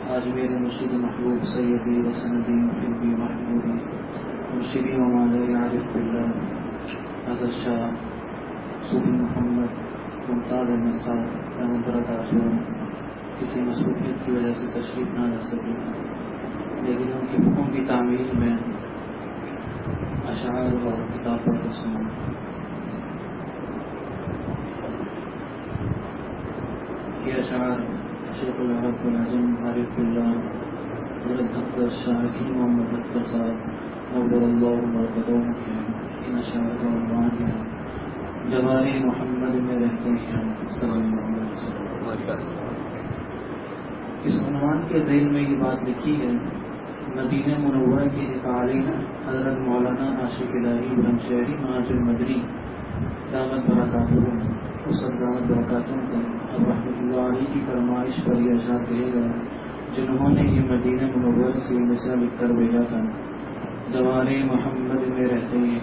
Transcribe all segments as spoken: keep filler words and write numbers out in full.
آج میرے مرشد محبوب سیدی و سندی محبی محبوبی مرشدی و مولائی عارف باللہ حضرت شاہ صوفی محمد ممتاز احمد صاحب رحمۃ اللہ تعالی کسی مصروفیت کی وجہ سے تشریف نہ لا سکے، لیکن ان کے حکم کی تعمیل میں اشعار اور کتاب پڑھ کر سنا۔ یہ اشعار شیخ العرب العجم عارف باللہ حضرت ڈاکٹر شاہ حکیم محمد اختر صاحب نور اللہ مرکزوں کے ان اشعار کا عنوان ہے جواری محمد میں رہتے ہیں صلی اللہ علیہ وسلم۔ اس عنوان کے ذیل میں یہ بات لکھی ہے، مدینہ منورہ کے ایک عالم حضرت مولانا عاشق الہی بلند شہری معاذ المدنی دامت برکاتہ اس دامت برکاتوں کو اب رحمۃ اللہ علیہ کی فرمائش پر یہ اشعار کہے گا جنہوں نے یہ مدینہ منورہ سے مصرع لکھ کر بھیجا تھا۔ جوارے محمد میں رہتے ہیں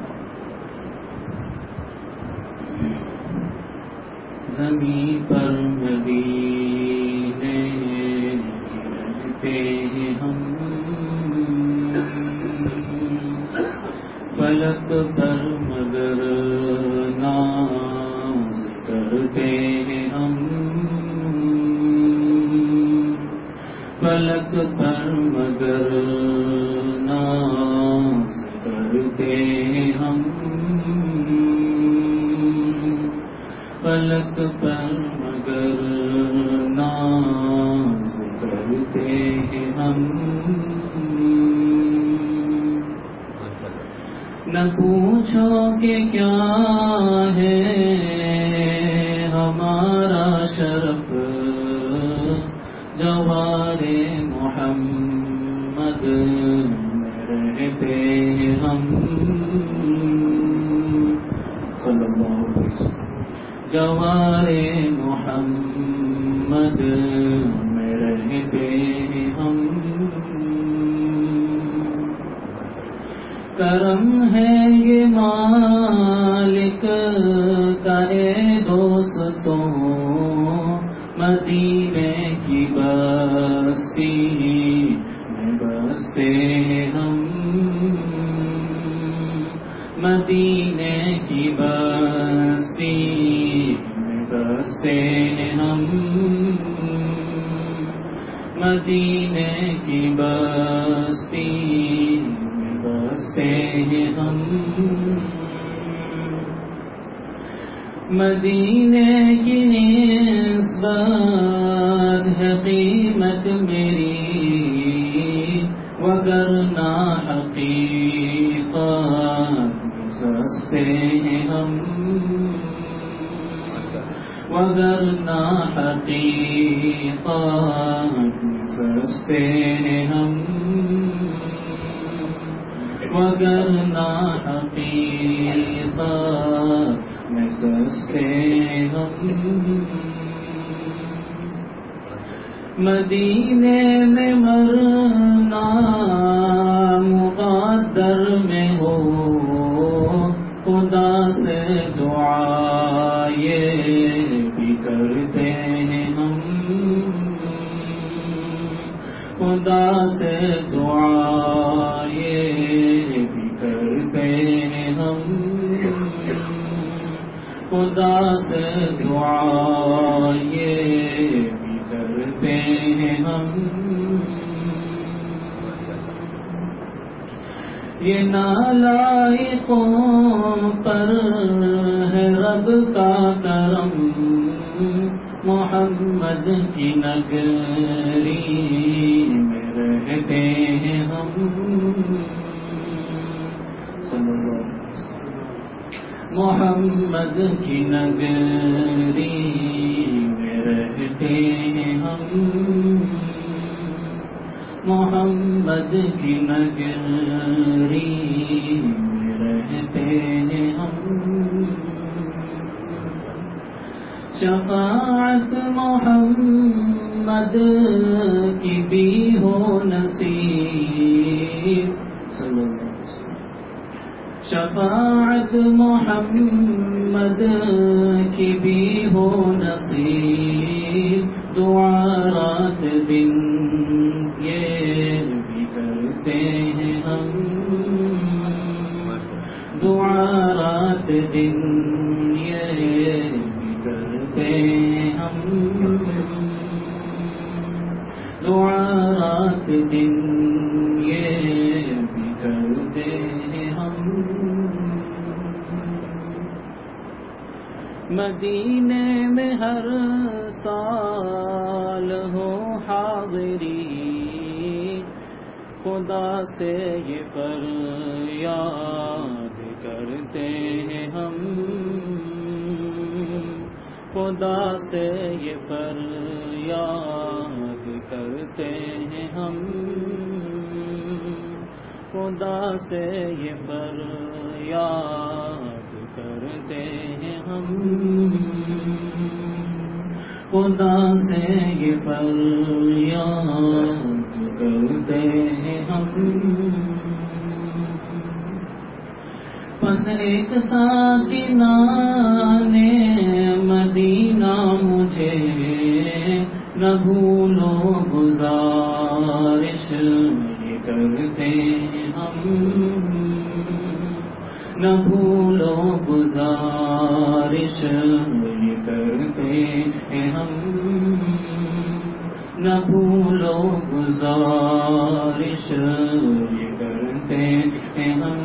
زمین پر مدینے رہتے ہیں ہم، فلک پر مگر ناز کرتے ہیں ہم، فلک پر مگر ناز کرتے ہیں ہم، فلک پر مگر ناز کرتے ہیں ہم، نہ پوچھو کہ کیا ہے ہمارا شرف، جوار محمد میں رہتے ہیں ہم، صلی اللہ علیہ وسلم، جوار محمد میں رہتے ہیں ہم، کرم ہے یہ مالک کا اے دوستوں، مدینے کی بستی میں بستے ہم، مدینے کی بستی میں بستے ہم، مدینے کی بستی میں بستے ہم، مدینے کی نسبت ہے قیمت میری، وگرنہ حقیقت سستے ہیں ہم، وگرنہ حقیقت سستے ہیں ہم، وگرنہ حقیقت میں سستے ہم، مدینے میں مرنا مقدر میں ہو، خدا سے دعا یہ بھی کرتے ہیں ہم، خدا سے دعا یہ بھی کرتے ہیں ہم، خدا سے دعا یہ بھی کرتے ہیں ہم، یہ نالائقوں پر ہے رب کا کرم، محمد کی نگری میں رہتے ہیں ہم، صلی اللہ علیہ وسلم، محمد کی نگری میں رہتے ہیں ہم، محمد کی نگری میں رہتے ہیں ہم، شفاعت محمد کی بھی ہو نصیب، صلی اللہ علیہ وسلم، شفاعت محمد کی بھی ہو نصیب، دعا رات دن دن یہ بھی کرتے ہم، دعا رات دن یہ بھی کرتے ہم، مدینے میں ہر سال ہو حاضری، خدا سے یہ فریاد کرتے ہیں ہم، خدا سے یہ فریاد کرتے ہیں ہم، خدا سے یہ فریاد کرتے ہیں ہم، خدا سے یہ فریاد کرتے ہیں ہم۔ بس ایک ساکنان مدینہ مجھے نہ بھولو گزارش یہ کرتے ہیں ہم، نہ بھولو گزارش یہ کرتے ہیں ہم، نہ بھولو گزارش یہ کرتے ہیں ہم۔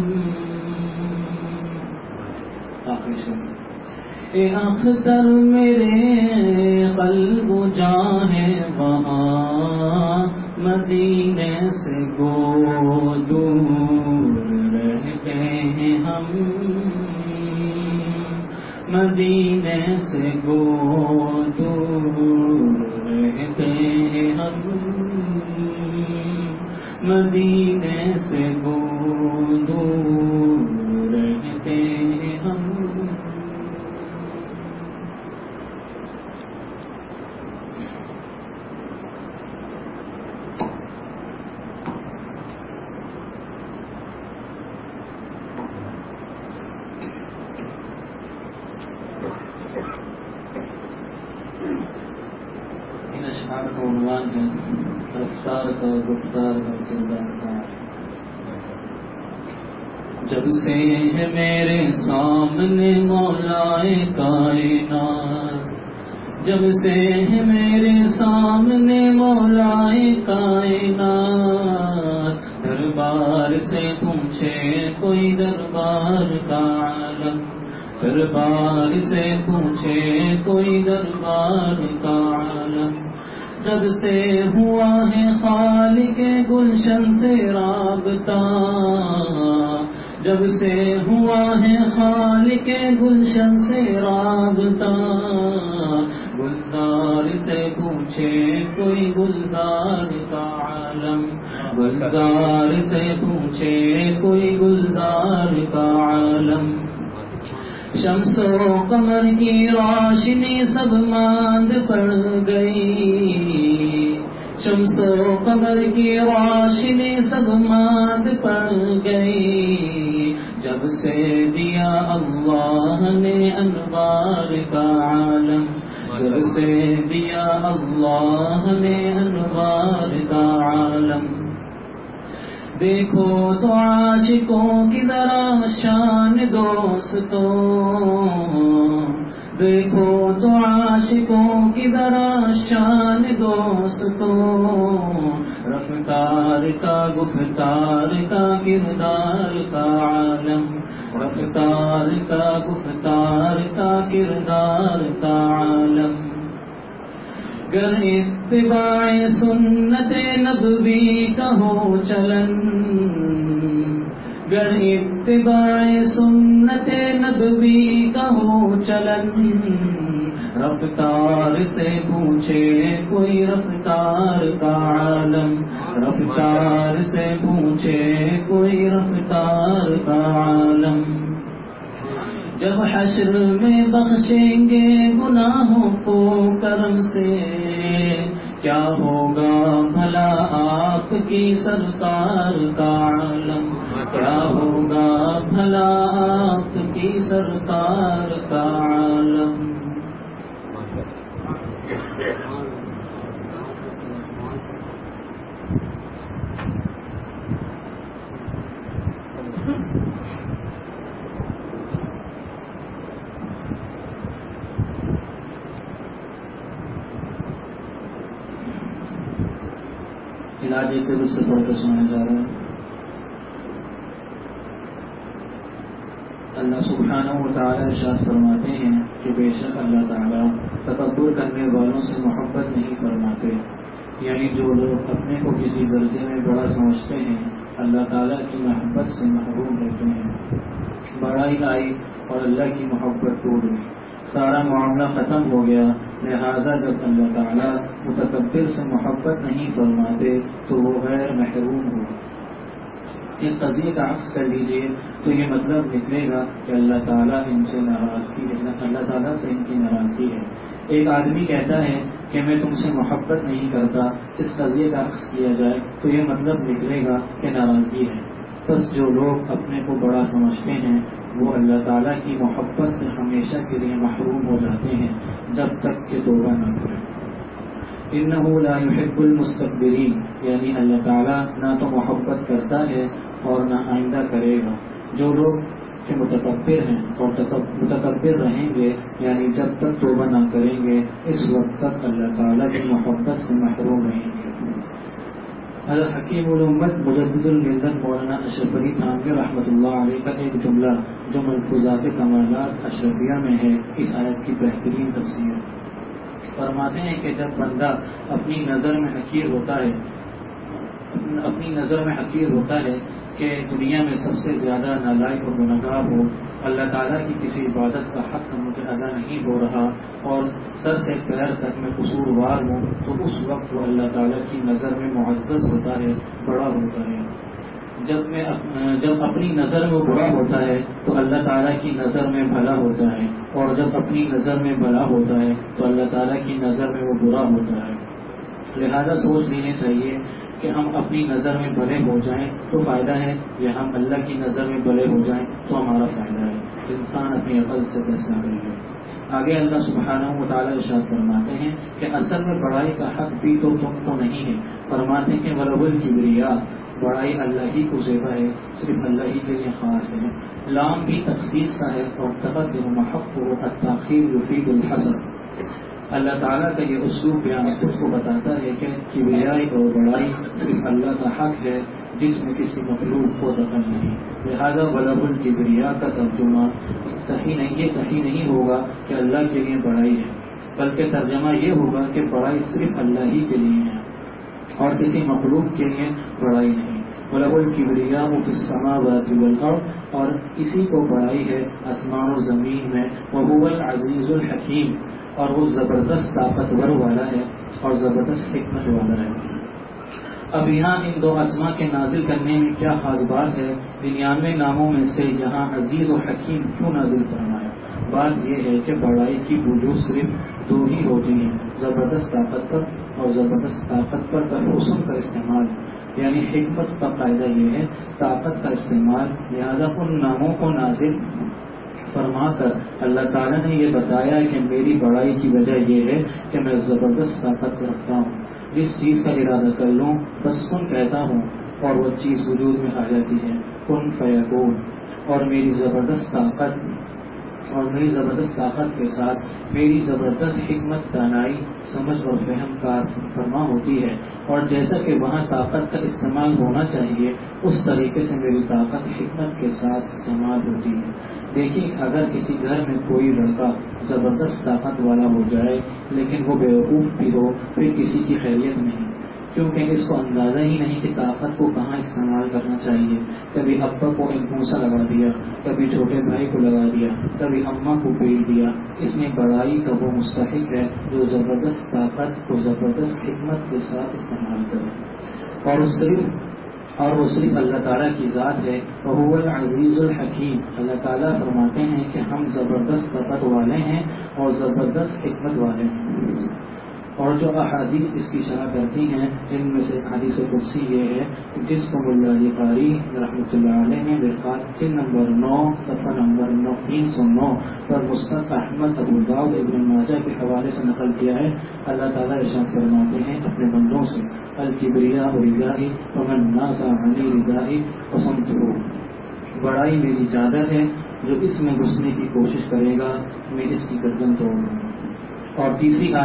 آخری شب اے اختر میرے قلب و جاں ہے وہاں، مدینے سے گو دور رہتے ہیں ہم، مدینے سے گو دور رہتے ہیں ہم، مدینے سے گو دور رہتے ہیں ہم۔ ان اشعار کا عنوان ہے رفتار کا گفتار کا کردار کا۔ جب سے ہے میرے سامنے مولائے کائنات، جب سے ہے میرے سامنے مولائے کائنات، دربار سے پوچھے کوئی دربار کا عالم، دربار سے پوچھے کوئی دربار کا عالم، جب سے ہوا ہے خالق گلشن سے رابطہ، جب سے ہوا ہے خالق گلشن سے رابطہ، گلزار سے پوچھے کوئی گلزار کا عالم، گلزار سے پوچھے کوئی گلزار کا عالم، شمس و قمر کی روشنی سب ماند پڑ گئی، شمس و قمر کی روشنی سب ماند پڑ گئی، جب سے دیا اللہ نے انوار کا عالم، جب سے دیا اللہ نے انوار کا عالم۔ دیکھو تو عاشقوں کی ذرا شان دوستوں، دیکھو تو عاشقوں کی ذرا شان دوستوں، رفتار کا گفتار کا کردار کا عالم، رفتار کا گفتار کا کردار کا عالم۔ گر اتباع سنت نبوی کا ہو چلن، گر اتباع سنت نبوی کا ہو چلن، رفتار سے پوچھے کوئی رفتار کا عالم، رفتار سے پوچھے کوئی رفتار کا عالم۔ جب حشر میں بخشیں گے گناہوں کو کرم سے، کیا ہوگا بھلا آپ کی سرکار کا عالم، کیا ہوگا بھلا آپ کی سرکار کا عالم۔ علاج ایک دل سے پڑھ کے سنایا جا رہا ہے۔ اللہ سبحانہ و تعالی ارشاد فرماتے ہیں کہ بے شک اللہ تعالیٰ تکبر کرنے والوں سے محبت نہیں فرماتے، یعنی جو لوگ اپنے کو کسی درجے میں بڑا سمجھتے ہیں اللہ تعالیٰ کی محبت سے محروم رہتے ہیں۔ بڑائی آئی اور اللہ کی محبت ٹوٹ گئی، سارا معاملہ ختم ہو گیا۔ لہذا جب اللہ تعالیٰ متکبر سے محبت نہیں فرماتے تو وہ غیر محروم ہو۔ اس قضیے کا عکس کر لیجئے تو یہ مطلب نکلے گا کہ اللہ تعالیٰ ان سے ناراضگی ہے، اللہ تعالیٰ سے ان کی ناراضگی ہے۔ ایک آدمی کہتا ہے کہ میں تم سے محبت نہیں کرتا، اس قضیے کا عکس کیا جائے تو یہ مطلب نکلے گا کہ ناراضگی ہے۔ بس جو لوگ اپنے کو بڑا سمجھتے ہیں وہ اللہ تعالیٰ کی محبت سے ہمیشہ کے لیے محروم ہو جاتے ہیں جب تک کہ توبہ نہ کریں۔ انہ لا يحب المستكبرین، یعنی اللہ تعالیٰ نہ تو محبت کرتا ہے اور نہ آئندہ کرے گا۔ جو لوگ کہ متکبر ہیں اور متکبر رہیں گے، یعنی جب تک توبہ نہ کریں گے اس وقت تک اللہ تعالیٰ کی محبت سے محروم رہیں گے۔ حضرت حکیم الامت مجدد الملت مولانا اشرف علی تھانوی رحمۃ اللہ علیہ کا ایک جملہ جو ملفوظات کمالات اشرفیہ میں ہے، اس آیت کی بہترین تفسیر فرماتے ہیں کہ جب بندہ اپنی نظر میں حقیر ہوتا ہے اپنی نظر میں حقیر ہوتا ہے کہ دنیا میں سب سے زیادہ نالائق اور گنہگار ہو، اللہ تعالیٰ کی کسی عبادت کا حق مجھے ادا نہیں ہو رہا اور سر سے پیر تک میں قصوروار ہوں، تو اس وقت وہ اللہ تعالیٰ کی نظر میں معزز ہوتا ہے، بڑا ہوتا ہے۔ جب میں جب اپنی نظر میں برا ہوتا ہے تو اللہ تعالیٰ کی نظر میں بھلا ہوتا ہے، اور جب اپنی نظر میں بھلا ہوتا ہے تو اللہ تعالیٰ کی نظر میں وہ برا ہوتا ہے۔ لہذا سوچ لینے چاہیے کہ ہم اپنی نظر میں بھلے ہو جائیں تو فائدہ ہے، یا ہم اللہ کی نظر میں بھلے ہو جائیں تو ہمارا فائدہ ہے۔ انسان اپنی عقل سے فیصلہ کرے۔ آگے اللہ سبحانہ و تعالیٰ ارشاد فرماتے ہیں کہ اصل میں بڑائی کا حق بھی تو تم کو نہیں ہے۔ فرماتے ہیں کہ وَلَهُ الْكِبْرِيَاءُ، بڑائی اللہ ہی کو زیبا ہے، صرف اللہ ہی کے لیے خاص ہے۔ لام بھی تخصیص کا ہے اور تقدم حق و التاخیر یفید الحصر۔ اللہ تعالیٰ کا یہ اسلوب بیان خود کو بتاتا ہے کہ کبریائی اور بڑائی صرف اللہ کا حق ہے، جس میں کسی مخلوق کو دخل نہیں۔ لہذا وَلَهُ الْكِبْرِيَاءُ کا ترجمہ صحیح نہیں یہ صحیح نہیں ہوگا کہ اللہ کے لیے بڑائی ہے، بلکہ ترجمہ یہ ہوگا کہ بڑائی صرف اللہ ہی کے لیے ہے اور کسی مخلوق کے لیے بڑائی نہیں۔ وَلَهُ الْكِبْرِيَاءُ فِي السَّمَاوَاتِ وَالْأَرْضِ، اور اسی کو بڑائی ہے آسمان اور زمین میں۔ وَهُوَ الْعَزِيزُ الْحَكِيمُ، اور وہ زبردست طاقتور والا ہے اور زبردست حکمت والا ہے۔ اب یہاں ان دو اسما کے نازل کرنے میں کیا خاص بات ہے؟ ننیانوے ناموں میں سے یہاں عزیز و حکیم کیوں نازل فرمایا؟ بات یہ ہے کہ بڑائی کی وجوہ صرف دو ہی ہوتی ہیں، زبردست طاقت پر اور زبردست طاقت پر حسن کا استعمال، یعنی حکمت کا فائدہ یہ ہے طاقت کا استعمال۔ لہذا ان ناموں کو نازل فرما کر اللہ تعالیٰ نے یہ بتایا کہ میری بڑائی کی وجہ یہ ہے کہ میں زبردست طاقت رکھتا ہوں، جس چیز کا ارادہ کر لوں بس کن کہتا ہوں اور وہ چیز وجود میں آ جاتی ہے، کن فیکون۔ اور میری زبردست طاقت اور میری زبردست طاقت کے ساتھ میری زبردست حکمت، دانائی، سمجھ اور فہم کار فرما ہوتی ہے، اور جیسا کہ وہاں طاقت کا استعمال ہونا چاہیے اس طریقے سے میری طاقت حکمت کے ساتھ استعمال ہوتی ہے۔ دیکھیے اگر کسی گھر میں کوئی لڑکا زبردست طاقت والا ہو جائے لیکن وہ بیوقوف بھی ہو، پھر کسی کی خیریت نہیں، کیونکہ اس کو اندازہ ہی نہیں کہ طاقت کو کہاں استعمال کرنا چاہیے۔ کبھی ابا کو ایک بوسہ لگا دیا، کبھی چھوٹے بھائی کو لگا دیا، کبھی اماں کو پیٹ دیا۔ اس میں بڑائی کا وہ مستحق ہے جو زبردست طاقت کو زبردست حکمت کے ساتھ استعمال کرے، اور صرف اور وہ صرف اللہ تعالیٰ کی ذات ہے۔ وَهُوَ الْعَزِيزُ الْحَكِيمُ، اللہ تعالیٰ فرماتے ہیں کہ ہم زبردست طاقت والے ہیں اور زبردست حکمت والے ہیں۔ اور جو احادیث اس کی شرح کرتی ہیں ان میں سے حدیث قدسی یہ ہے کہ جس کو ملا علی قاری رحمۃ اللہ علیہ نے برقات نمبر نو صفحہ نمبر نو تین سو نو پر مستد احمد ابو داؤد ابن ماجہ کے حوالے سے نقل کیا ہے۔ اللہ تعالیٰ ارشاد فرماتے ہیں اپنے بندوں سے الکبریاء ردائی ومن نازع عنی ردائی وصمتہ، بڑائی میری چادر ہے، جو اس میں گھسنے کی کوشش کرے گا میں اس کی گردن توڑ دوں گا۔ اور تیسری آیت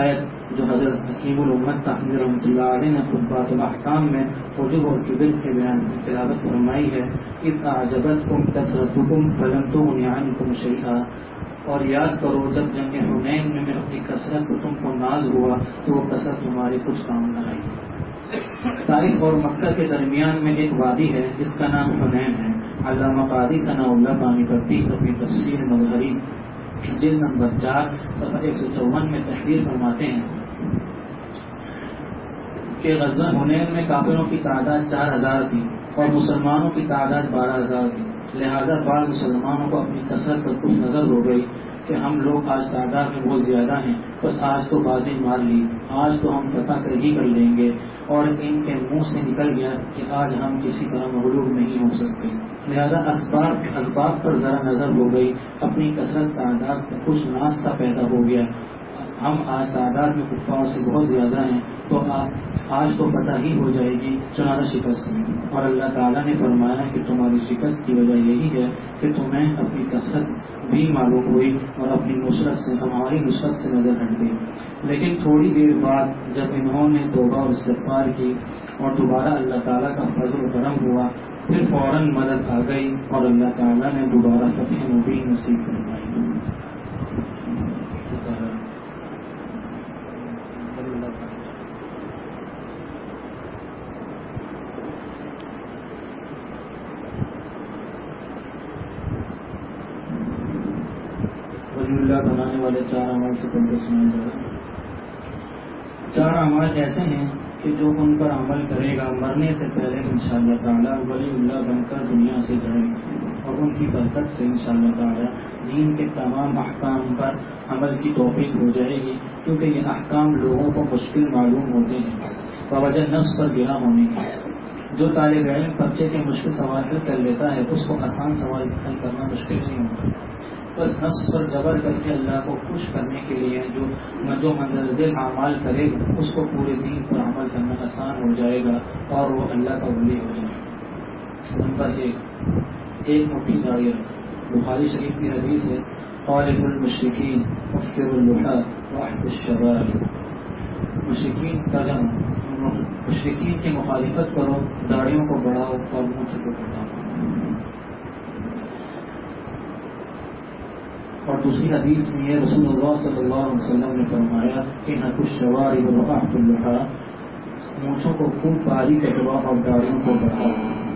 جو حضرت حکیم الامت تحمید رحمۃ اللہ علیہ نے خطبات الاحکام میں عجب اور کبر کے بیان کی تلاوت فرمائی ہے. اذ اعجبتکم کثرتکم فلم تغن عنکم شیئا. اور یاد کرو جب جنگ حنین میں میں اپنی کثرت کو تم کو ناز ہوا تو وہ کثرت تمہارے کچھ کام نہ آئی. طائف اور مکہ کے درمیان میں ایک وادی ہے جس کا نام حنین ہے. علامہ قاضی ثناء اللہ پانی پتی اپنی تفسیر مظہری جلد نمبر چار صفحہ ایک سو چون میں تحریر فرماتے ہیں کہ غزوہ حنین میں کافروں کی تعداد چار ہزار تھی اور مسلمانوں کی تعداد بارہ ہزار تھی. لہذا بعض مسلمانوں کو اپنی کثرت پر کچھ نظر ہو گئی کہ ہم لوگ آج تعداد میں بہت زیادہ ہیں, بس آج تو بازی مار لی, آج تو ہم فتح کر ہی کر لیں گے. اور ان کے منہ سے نکل گیا کہ آج ہم کسی طرح مغلوب نہیں ہو سکتے. لہذا اسباب اسباب پر ذرا نظر ہو گئی, اپنی کثرت تعداد میں کچھ ناس پیدا ہو گیا. ہم آج تعداد میں کفار سے بہت زیادہ ہیں تو آج تو فتح ہی ہو جائے گی, چنانچہ شکست ہوئی. اور اللہ تعالیٰ نے فرمایا کہ تمہاری شکست کی وجہ یہی ہے کہ تمہیں اپنی کثرت بھی معلوم ہوئی اور اپنی نصرت سے ہماری نصرت سے نظر ہٹ گئی. لیکن تھوڑی دیر بعد جب انہوں نے توبہ اور استغفار کی اور دوبارہ اللہ تعالیٰ کا فضل و کرم ہوا, پھر فوراً مدد آ گئی اور اللہ تعالیٰ نے دوبارہ فتح مبین نصیب فرمائی. اللہ بنانے والے چار اعمال سے تم کو سنایا جا رہا ہے. چار اعمال ایسے ہیں کہ جو ان پر عمل کرے گا مرنے سے پہلے انشاءاللہ تعالیٰ ولی اللہ بن کر دنیا سے جائے گا اور ان کی برکت سے انشاءاللہ تعالیٰ دین کے تمام احکام پر عمل کی توفیق ہو جائے گی, کیونکہ یہ احکام لوگوں کو مشکل معلوم ہوتے ہیں بوجہ نفس پر گرا ہونے کی. جو طالب علم بچے کے مشکل سوال حل کر لیتا ہے اس کو آسان سوال حل کرنا مشکل نہیں ہوتا. بس نفس پر جبر کر کے اللہ کو خوش کرنے کے لیے جو جو مندرجہ اعمال کرے اس کو پورے دین پر عمل کرنا آسان ہو جائے گا اور وہ اللہ کا ولی ہو جائے گا. نمبر ایک ایک مٹھی داڑھی رکھو. بخاری شریف کی حدیث ہے خالق المشرکین مفکر اللحى واحد الشباب. مشرکین کا جمع, مشرکین کی مخالفت کرو, داڑھیوں کو بڑھاؤ اور منہ کو کٹاؤ. اور دوسری حدیث میں یہ رسول اللہ صلی اللہ علیہ وسلم نے فرمایا کہ نہ کچھ شواری و رفعت اللحى, مونچھوں کو خوب باریک کروا اور داڑھیوں کو بڑھاؤ.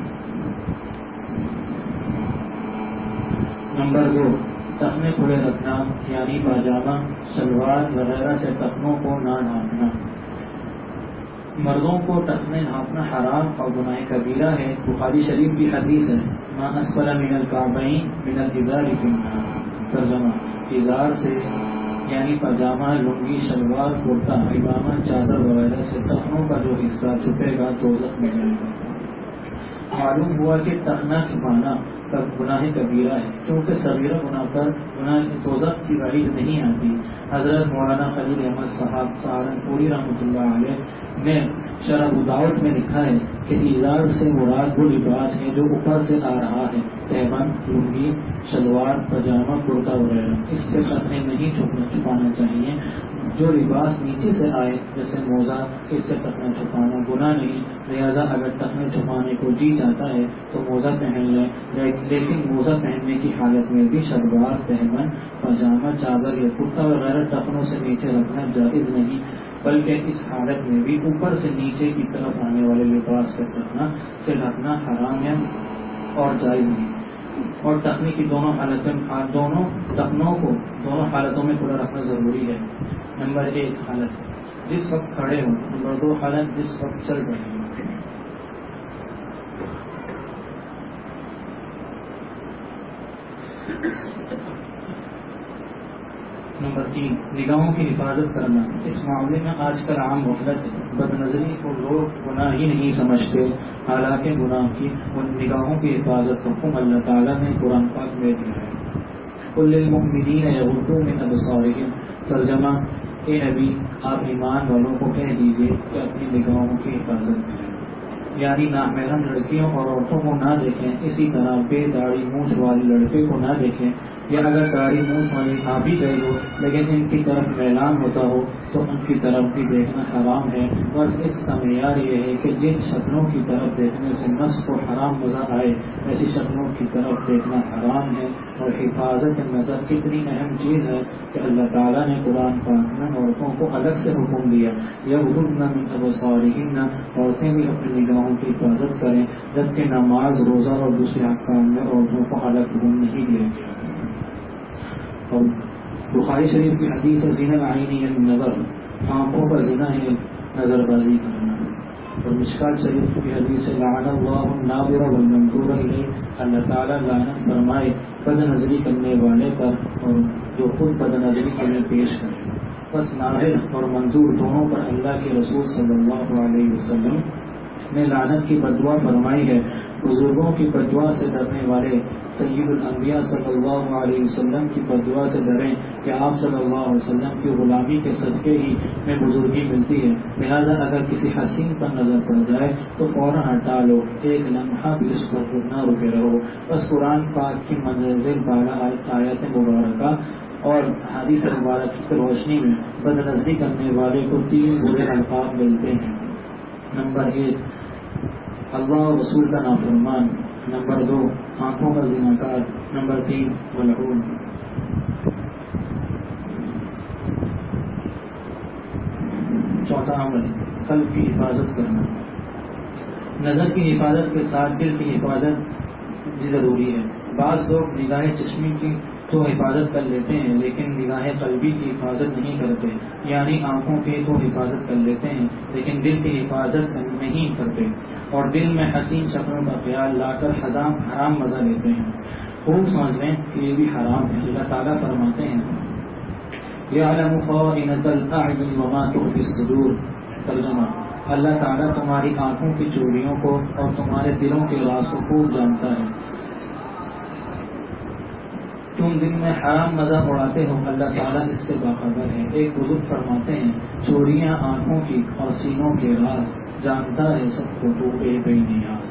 نمبر دو ٹخنے کھلے رکھنا, یعنی پاجامہ شلوار وغیرہ سے ٹخنوں کو نہ ڈھانپنا. مردوں کو ٹخنے ڈھانپنا حرام اور گناہ کبیرہ ہے. بخاری شریف کی حدیث ہے ما اسفل من الکعبین من الازار فی النار. ترجمہ ازار سے یعنی پاجامہ, لنگی, شلوار, کرتا, امامہ, چادر وغیرہ سے ٹخنوں کا جو حصہ چھپے گا دوزخ میں جائے گا. معلوم ہوا کہ ٹخنا چھپانا گناہ کبیرہ ہے, کیونکہ صغیرہ گناہ پر گناہ دوزخ کی وعید نہیں آتی. حضرت مولانا خلیل احمد صاحب سہارنپوری رحمۃ اللہ علیہ نے شرح دعوت میں لکھا ہے کہ ازار سے مراد وہ لباس ہے جو اوپر سے آ رہا ہے, تہبند, لنگی, شلوار, پاجامہ, کرتا وغیرہ. اس سے ٹخنے نہیں چھپانا چاہیے. جو لباس نیچے سے آئے جیسے موزہ, اس سے ٹخنا چھپانا گناہ نہیں. لہذا اگر ٹخنے چھپانے کو جی چاہتا ہے تو موزہ پہن لیں, لیکن موزہ پہننے کی حالت میں بھی شلوار, تہبند, پاجامہ, چادر یا کرتا وغیرہ ٹخنوں سے نیچے رکھنا جائز نہیں, بلکہ اس حالت میں بھی اوپر سے نیچے کی طرف آنے والے لباس کا ٹخنا سے ڈھکنا حرام ہے اور جائز نہیں. اور ٹخنے کی دونوں حالتیں دونوں ٹخنوں کو دونوں حالتوں میں کھلا رکھنا ضروری ہے. نمبر ایک حالت جس وقت کھڑے ہوں. نمبر دو حالت جس وقت چل رہے ہوں. نمبر تین نگاہوں کی حفاظت کرنا. اس معاملے میں آج کل عام غفلت ہے. بد نظری کو لوگ گناہ ہی نہیں سمجھتے, حالانکہ گناہ کی ان نگاہوں کی حفاظت کا حکم اللہ تعالیٰ نے قرآن پاک میں دیا ہے. قل للمؤمنین یغضوا من ابصارہم. ترجمہ اے نبی آپ ایمان والوں کو کہہ دیجیے کہ اپنی نگاہوں کی حفاظت کریں, یعنی نامحرم لڑکیوں اور عورتوں کو نہ دیکھیں. اسی طرح بے داڑھی مونچھ والے لڑکے کو نہ دیکھیں. یا اگر داڑھی منہ والے آ بھی گئے ہو لیکن ان کی طرف میلان ہوتا ہو تو ان کی طرف بھی دیکھنا حرام ہے. بس اس کا معیار یہ ہے کہ جن شکلوں کی طرف دیکھنے سے نفس کو حرام مزہ آئے ایسی شکلوں کی طرف دیکھنا حرام ہے. اور حفاظت نظر کتنی اہم چیز ہے کہ اللہ تعالیٰ نے قرآن پاک میں عورتوں کو الگ سے حکم دیا یغضضن من ابصارہن، عورتیں بھی اپنی نگاہوں کی حفاظت کریں، جبکہ نماز روزہ اور دوسرے احکام میں عورتوں کو الگ حکم نہیں دیا گیا. اور بخاری شریف کی حدیث ہے زنا العین النظر، آنکھوں کا زنا ہے نظر بازی کرنا. اور مشکات شریف کی حدیث ہے لعن اللہ الناظر والمنظور الیہ، اللہ تعالیٰ لعنت فرمائے بد نظری کرنے والے پر اور جو خود بد نظری کے لیے پیش کرے. بس ناظر اور منظور دونوں پر اللہ کے رسول صلی اللہ علیہ وسلم نے لعنت کی بددعا فرمائی ہے. بزرگوں کی بددعا سے ڈرنے والے سید الانبیاء صلی اللہ علیہ وسلم کی بددعا سے ڈریں کہ آپ صلی اللہ علیہ وسلم کی غلامی کے صدقے ہی میں بزرگی ملتی ہے. لہذا اگر کسی حسین پر نظر پڑ جائے تو فوراً ہٹا لو، ایک لمحہ بھی اس پر نہ رکے رہو. بس قرآن پاک کی منزل بالا آیت مبارکہ اور حدیث مبارک کی روشنی میں بد نظری کرنے والے کو تین برے القاب ملتے ہیں. نمبر ایک اللہ اور رسول کا نافرمان، نمبر دو آنکھوں کا زناکار، نمبر تین ملعون. چوتھا عمل قلب کی حفاظت کرنا. نظر کی حفاظت کے ساتھ دل کی حفاظت بھی ضروری ہے. بعض لوگ نگاہ چشمی کی تو حفاظت کر لیتے ہیں لیکن نگاہ قلبی کی حفاظت نہیں کرتے، یعنی آنکھوں کی تو حفاظت کر لیتے ہیں لیکن دل کی حفاظت نہیں کرتے اور دل میں حسین شکلوں کا خیال لا کر حرام حرام مزہ لیتے ہیں. خوب سمجھ لیں کہ یہ بھی حرام ہے. اللہ تعالیٰ فرماتے ہیں یعلم خائنۃ الاعین وما تخفی الصدور. ترجمہ، اللہ تعالیٰ تمہاری آنکھوں کی چوریوں کو اور تمہارے دلوں کے راز کو خوب جانتا ہے. تم دن میں حرام مزہ اڑاتے ہو، اللہ تعالیٰ اس سے باخبر ہے. ایک بزرگ فرماتے ہیں چوریاں آنکھوں کی اور سینوں کے راز جانتا ہے سب کو تو بے بے نیاز.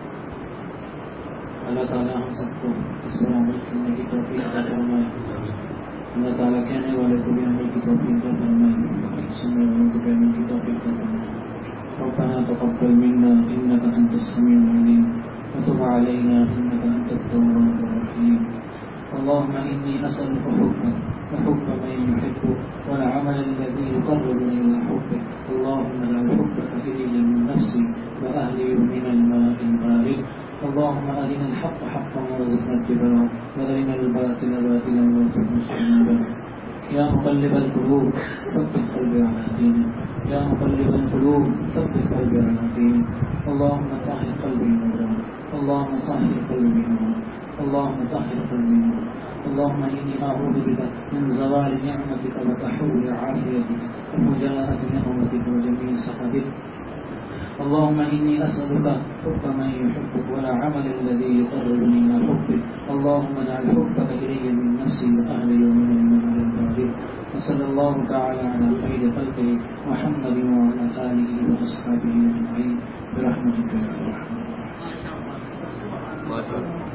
اللہ تعالیٰ ہم سب کو اس پر عمل کرنے کی توفیق عطا فرمائے. اللہ تعالیٰ کہنے والے کو بھی عمل کی توفیق عطا فرمائے، سننے والوں کو کہنے کی توفیق عطا فرمائے. ربنا تقبل منا انك انت السميع العليم وتب علينا انك انت التواب الرحيم. اللهم إني أسألك حبك وحب من يحبك والعمل الذي يقربني إلى حبك. اللهم اجعل حبك إلي من نفسي وأهلي من الماء البارد. اللهم أرنا الحق حقا وارزقنا اتباعه وأرنا الباطل باطلا وارزقنا اجتنابه. يا مقلب القلوب ثبت قلبي على دينك، يا مقلب القلوب ثبت قلبي على دينك. اللهم طهر قلبي نورا، اللهم طهر قلبي نورا، اللهم طهر قلبي نورا. اللهم إني أعوذ بك من زوال نعمتك وتحول عافيتك وفجاءة نقمتك وجميع سخطك. اللهم إني أسألك حب من يحبك ولا عمل الذي يقربني إلى حبك. اللهم اجعل حبك إلي من نفسي وأهلي ومن المال الباطل. وصلى الله تعالى على خير خلقه محمد وعلى آله وأصحابه أجمعين برحمتك يا أرحم الراحمين.